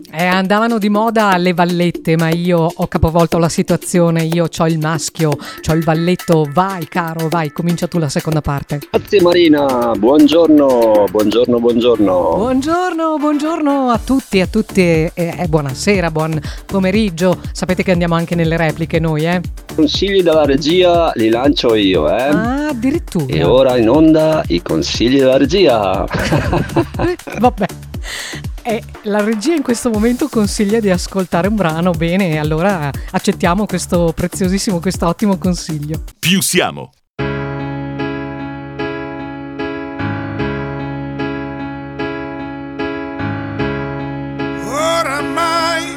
Andavano di moda le vallette, ma io ho capovolto la situazione. Io c'ho il maschio, c'ho il valletto. Vai caro, vai, comincia tu la seconda parte. Grazie Marina, buongiorno. Buongiorno a tutti, buonasera, buon pomeriggio. Sapete che andiamo anche nelle repliche noi, Consigli dalla regia li lancio io, Ah, addirittura. E ora in onda i consigli della regia. Vabbè. La regia in questo momento consiglia di ascoltare un brano. Bene, allora accettiamo questo preziosissimo, questo ottimo consiglio. Più siamo. Oramai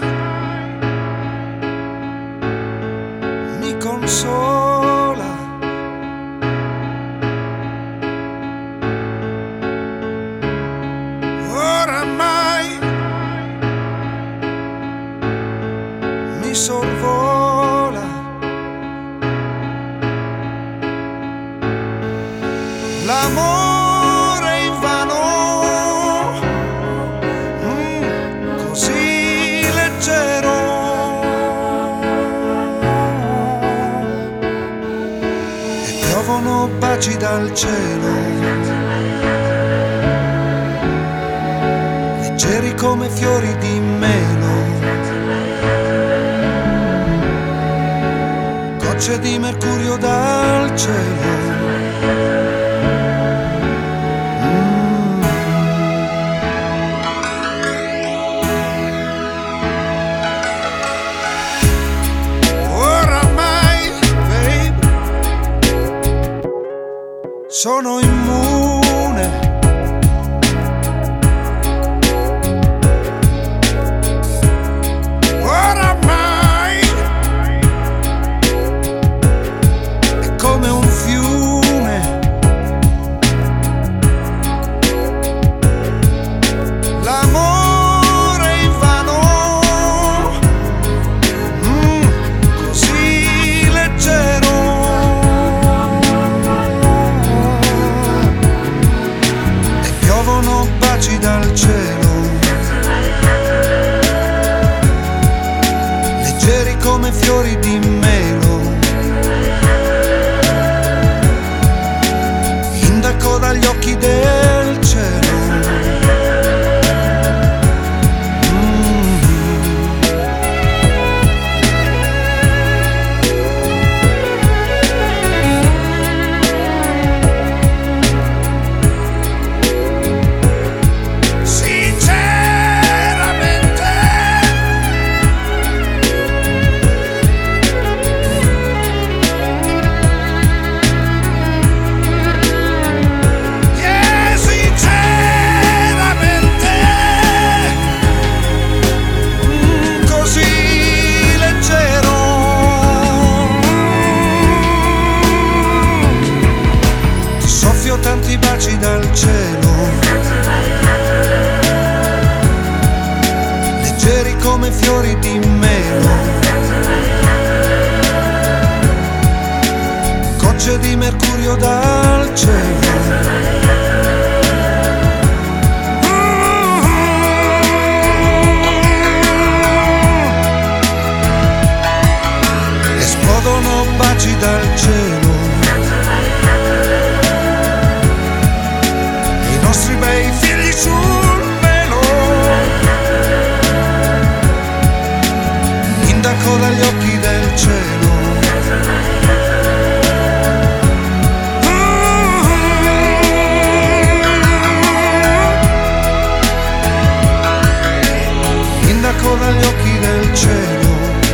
mi consola oramai mi sorvola l'amore invano, così leggero, e piovono baci dal cielo, leggeri come fiori di melo, gocce di mercurio dal cielo. Oramai, babe, sono immune. Oramai è come un fiume, l'amore invano, così leggero, e piovono baci dal cielo, leggeri come fiori di melo, indaco dagli occhi del cielo. Sinceramente, yeah, sinceramente, così leggero, ti soffio tanti baci dal cielo, leggeri come fiori di melo, gocce di mercurio dal cielo. Esplodono baci dal cielo, i nostri bei figli sul velo, indaco dagli occhi del cielo. Indaco dagli occhi del cielo,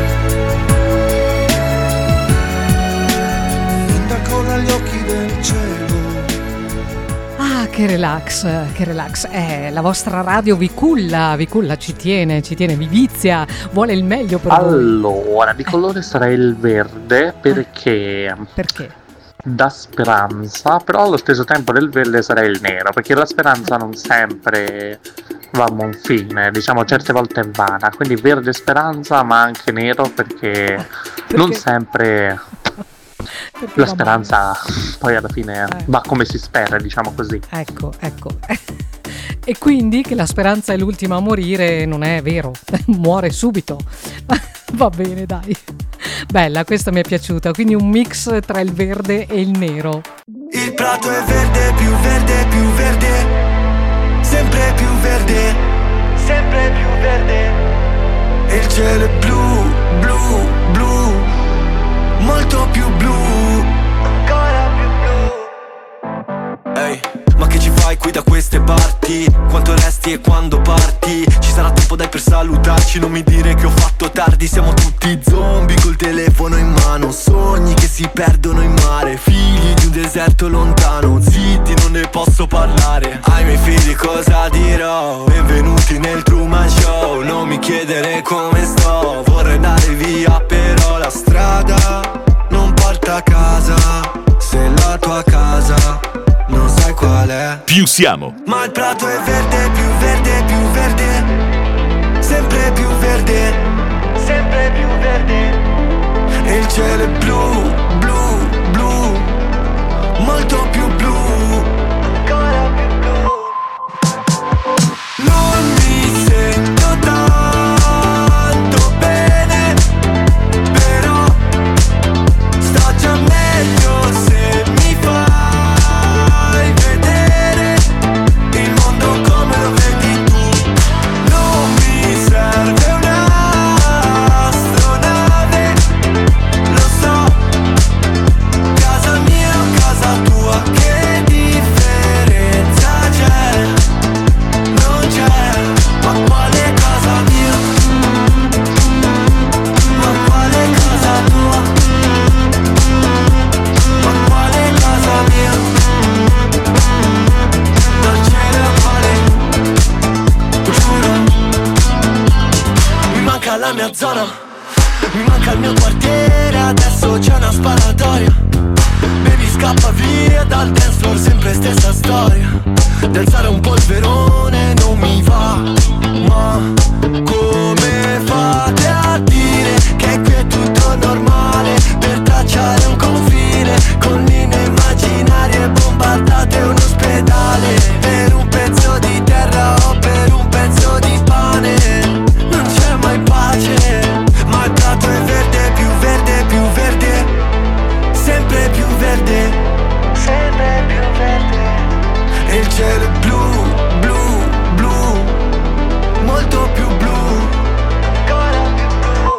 indaco dagli occhi del cielo. Ah, che relax. La vostra radio vi culla, ci tiene, vi vizia, vuole il meglio per voi. Allora, di colore sarà il verde perché Perché? dà speranza, però allo stesso tempo del verde sarà il nero, perché la speranza non sempre va a buon fine, diciamo certe volte è vana, quindi verde speranza ma anche nero perché non sempre la speranza poi alla fine va come si spera, diciamo così. Ecco. E quindi che la speranza è l'ultima a morire non è vero, muore subito. Va bene, dai. Bella, questa mi è piaciuta, quindi un mix tra il verde e il nero. Il prato è verde, più verde, più verde, sempre più verde, sempre più verde. E il cielo è blu, blu, blu, molto più blu, ancora più blu. Ehi, ma che ci fai qui da queste parti? Quanto resti e quando parti? Ci sarà tempo dai per salutarci, non mi dire che ho fatto tardi. Siamo tutti zombie col telefono in mano, sogni che si perdono in mare, figli di un deserto lontano, zitti non ne posso parlare. Ai miei figli cosa dirò? Benvenuti nel Truman Show, non mi chiedere come sto, vorrei andare via però la strada non porta a casa. Se la tua casa non sai qual è, Più siamo. ma il prato è verde, più verde, più verde, sempre più verde, sempre più verde. E il cielo è blu, blu, blu, molto più blu, ancora più blu. Non mi sento tanto bene, però sto già meglio se mi fai vedere il mondo come lo vedi tu. Non mi serve un'astronave, lo so, casa mia o casa tua, che differenza c'è? Non c'è, ma quale casa mia? Ma quale casa tua? Ma quale casa mia? Non ce ne vale, giuro. Mi manca la mia zona, mi manca il mio quartiere, adesso c'è una sparatoria. Baby scappa via dal dance floor, sempre stessa storia. Di alzare un polverone non mi va, ma come fate a dire che qui è tutto normale? Per tracciare un confine con linee immaginarie, bombardate un ospedale per un pezzo di terra o per un pezzo di pane. Non c'è mai pace, ma il prato è verde, più verde, più verde, sempre più verde, sempre più verde. E il cielo è blu, blu, blu, molto più blu, ancora più blu.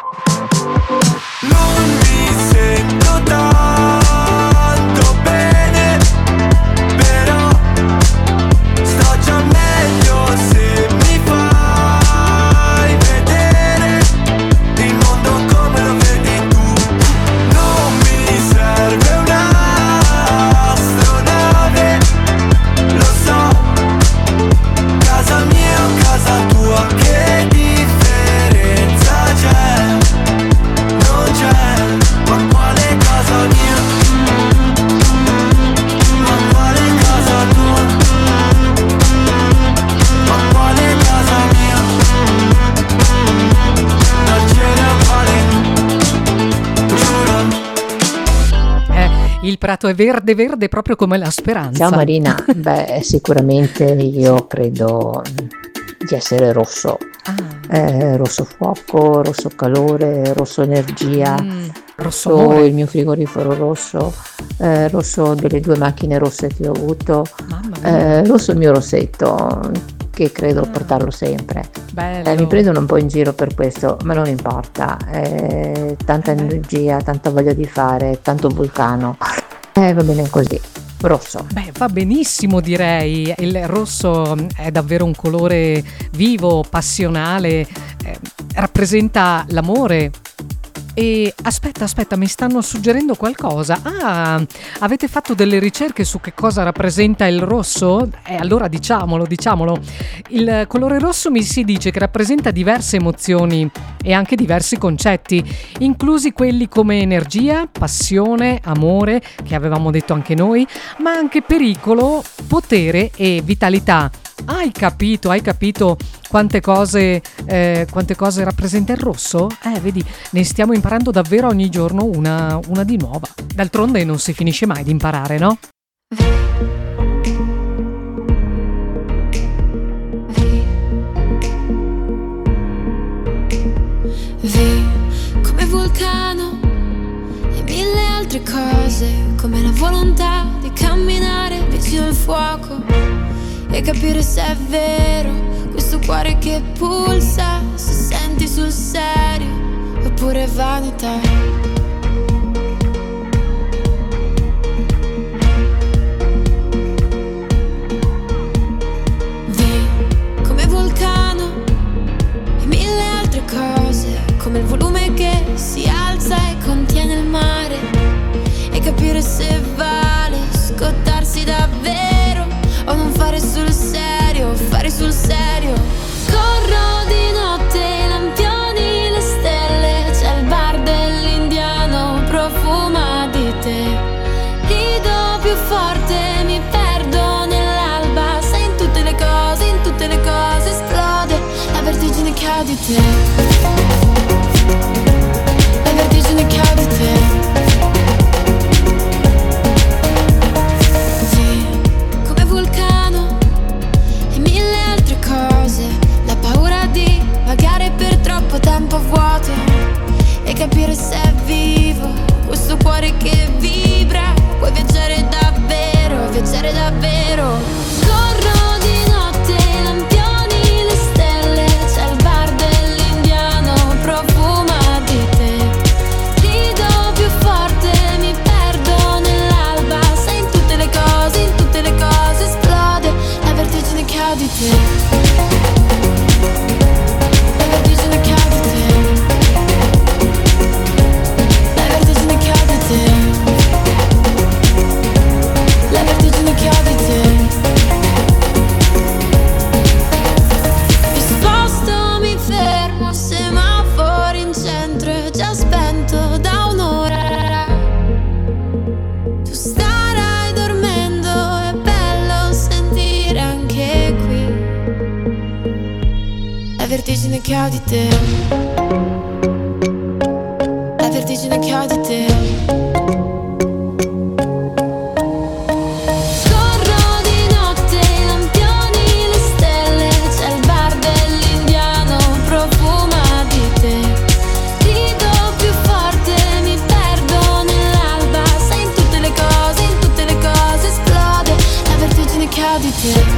Non mi sento tanto bene, però sto già meglio se mi fai vedere il mondo come lo vedi tu. Non mi serve un'astronave, lo so, casa mia o casa tua, che differenza c'è? Non c'è, ma quale casa mia? Ma quale casa tua? Ma quale casa mia? Non ce ne vale, giuro. Il prato è verde, verde proprio come la speranza. Ciao Marina, beh sicuramente io credo di essere rosso, rosso fuoco, rosso calore, rosso energia, rosso rosso amore. il mio frigorifero rosso, rosso delle 2 macchine rosse che ho avuto, Mamma mia, rosso il mio rossetto che credo portarlo sempre. bello. Mi prendono un po' in giro per questo, ma non importa, tanta energia, tanta voglia di fare, tanto vulcano, va bene così, rosso. Beh, va benissimo, direi. Il rosso è davvero un colore vivo, passionale, rappresenta l'amore. E aspetta, mi stanno suggerendo qualcosa. Ah, avete fatto delle ricerche su che cosa rappresenta il rosso? Allora diciamolo. Il colore rosso mi si dice che rappresenta diverse emozioni e anche diversi concetti, inclusi quelli come energia, passione, amore, che avevamo detto anche noi, ma anche pericolo, potere e vitalità. Hai capito quante cose rappresenta il rosso? Vedi, ne stiamo imparando davvero ogni giorno una di nuova. D'altronde non si finisce mai di imparare, no? Vi come vulcano e mille altre cose, come la volontà di camminare vicino al fuoco e capire se è vero questo cuore che pulsa, se senti sul serio oppure vanità. Vi come vulcano e mille altre cose, come il volume che si alza e contiene il mare, e capire se vale scottarsi davvero o non fare sul serio, fare sul serio. Corro di notte, i lampioni, le stelle, c'è il bar dell'indiano, profuma di te. Rido più forte, mi perdo nell'alba, sei in tutte le cose esplode la vertigine che ho di te. La vertigine che ho di te. Troppo tempo vuoto e capire se è vivo questo cuore che vibra. Puoi viaggiare davvero, viaggiare davvero. Corro di notte, i lampioni, le stelle, c'è il bar dell'indiano, profuma di te. Rido più forte, mi perdo nell'alba, sei in tutte le cose esplode la vertigine che ho di te. Vertigine che ho di te, la vertigine che ho di te. Corro di notte, i lampioni, le stelle, c'è il bar dell'indiano, profuma di te. Rido più forte, mi perdo nell'alba, sei in tutte le cose esplode la vertigine che ho di te.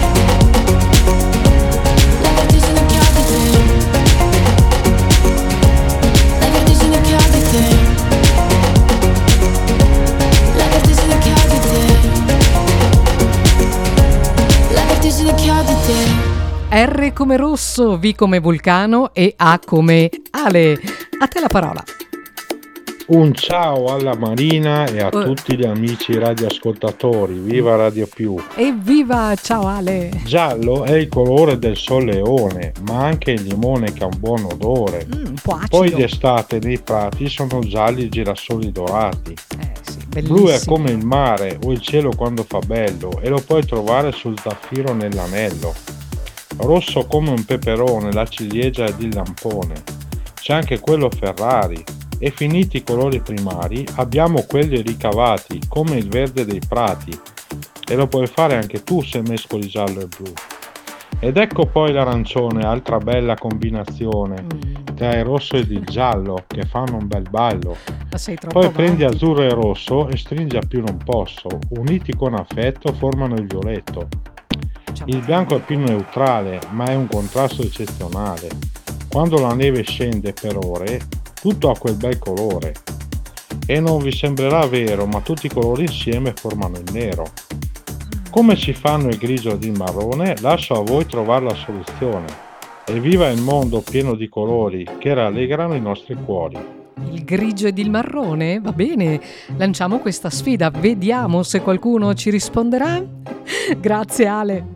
R come rosso, V come vulcano e A come Ale. A te la parola. Un ciao alla Marina e a tutti gli amici radioascoltatori. Viva Radio Più. Evviva, ciao Ale. Giallo è il colore del solleone, ma anche il limone che ha un buon odore. Un po' acido. Poi d'estate nei prati sono gialli i girasoli dorati. Sì, Blu è come il mare o il cielo quando fa bello e lo puoi trovare sul zaffiro nell'anello. Rosso come un peperone, la ciliegia ed il lampone. C'è anche quello Ferrari. E finiti i colori primari abbiamo quelli ricavati come il verde dei prati, e lo puoi fare anche tu se mescoli giallo e blu. Ed ecco poi l'arancione, altra bella combinazione tra il rosso ed il giallo che fanno un bel ballo. Poi prendi azzurro e rosso e stringi a più non posso, uniti con affetto formano il violetto. Il bianco è più neutrale, ma è un contrasto eccezionale. Quando la neve scende per ore, tutto ha quel bel colore. E non vi sembrerà vero, ma tutti i colori insieme formano il nero. Come si fanno il grigio ed il marrone, lascio a voi trovare la soluzione. E viva il mondo pieno di colori che rallegrano i nostri cuori. Il grigio ed il marrone? Va bene, lanciamo questa sfida, vediamo se qualcuno ci risponderà. Grazie Ale.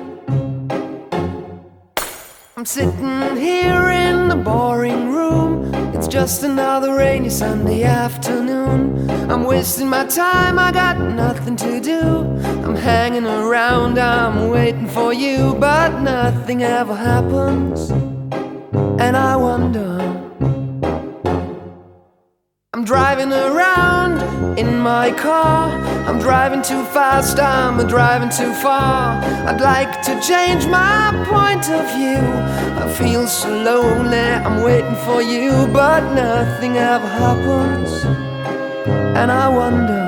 I'm sitting here in the boring room. It's just another rainy Sunday afternoon. I'm wasting my time, I got nothing to do. I'm hanging around, I'm waiting for you, but nothing ever happens. And I wonder, I'm driving around in my car. I'm driving too fast, I'm driving too far. I'd like to change my point of view. I feel so lonely, I'm waiting for you, but nothing ever happens. And I wonder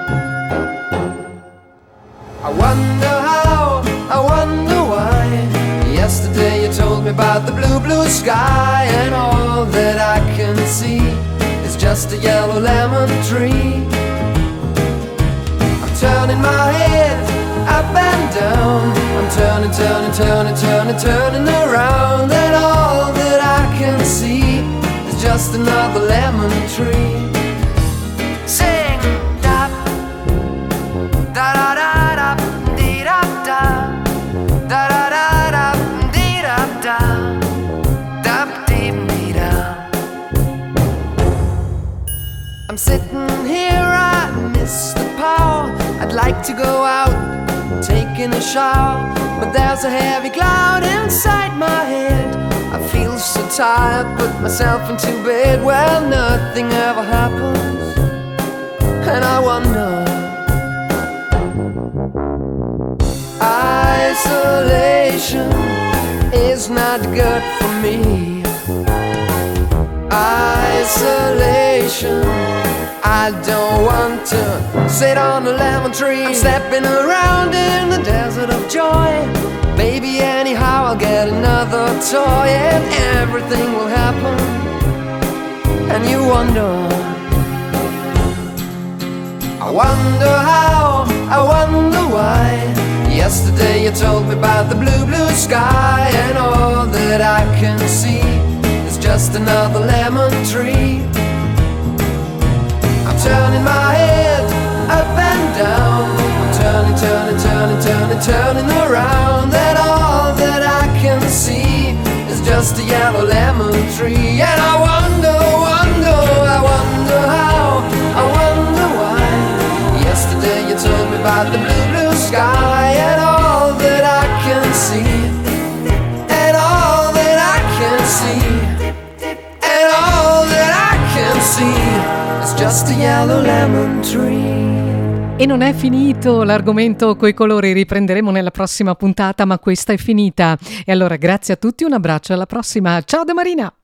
how, I wonder why. Yesterday you told me about the blue, blue sky, and all that I can see is just a yellow lemon tree. I'm turning my head up and down. I'm turning, turning, turning, turning, turning around, and all that I can see is just another lemon tree. Sing, da, da, da, da, da, dee, da, da, da, da, da, da, dee, da, da, da, dee, dee, da. I'm sitting here, I miss the power. I'd like to go out, taking a shower, but there's a heavy cloud inside my head. I feel so tired, put myself into bed. Well, nothing ever happens, and I wonder. Isolation is not good for me. Isolation, I don't want to sit on a lemon tree. I'm stepping around in the desert of joy. Maybe anyhow I'll get another toy, and everything will happen. And you wonder, I wonder how, I wonder why. Yesterday you told me about the blue, blue sky, and all that I can see is just another lemon tree. I'm turning my head up and down. I'm turning, turning, turning, turning, turning around, and all that I can see is just a yellow lemon tree. And I wonder, wonder, I wonder how, I wonder why. Yesterday you told me about the blue, blue sky, and all that I can see, and all that I can see, and all that I can see is just a yellow lemon tree. E non è finito l'argomento coi colori, riprenderemo nella prossima puntata, ma questa è finita. E allora grazie a tutti, un abbraccio, alla prossima. Ciao da Marina!